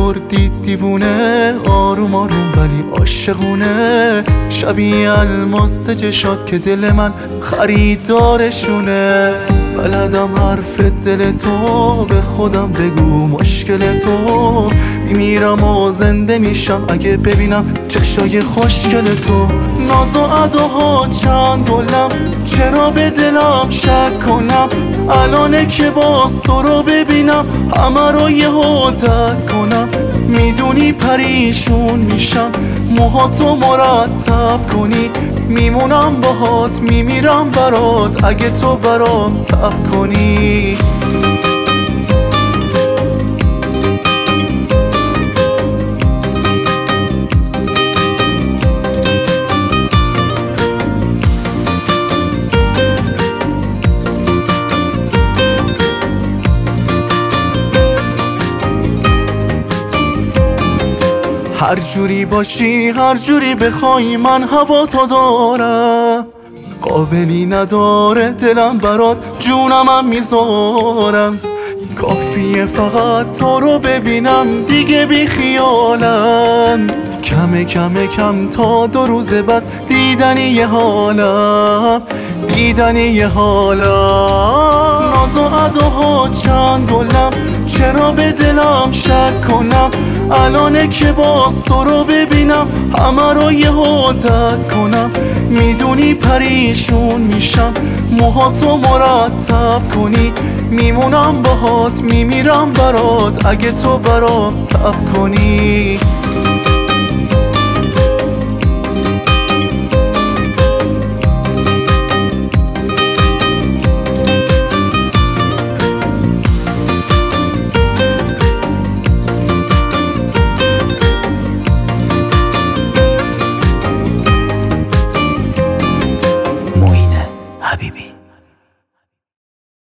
کردی دیوونه، آروم آروم ولی عاشقونه، شبیه الماس چشات که دل من خریدارشونه. بلدم حرف دل تو، به خودم بگو مشکل تو، میمیرم و زنده میشم اگه ببینم چشای خوشگل تو. ناز و اداها چند دلم، چرا به دلم شک کنم؟ الانه که باز تو رو ببینم همه رو یهو درک کنم. میدونی پریشون میشم موهاتو مرتب کنی، میمونم باهات میمیرم برات اگه تو برام تب کنی. هر جوری باشی هر جوری بخوای من هوا تو دارم، قابلی نداره دلم برات جونمم میذارم. کافیه فقط تو رو ببینم دیگه بی خیالم، کمه کمه کم تا 2 روز بعد دیدنی یه حالم، دیدنی یه حالم. ناز و اداها چند دلم، چرا به دلم شک کنم؟ الانه که باز تو رو ببینم همه رو یهو درک کنم. میدونی پریشون میشم موهاتو مرتب کنی، میمونم باهات میمیرم برات اگه تو برام تب کنی.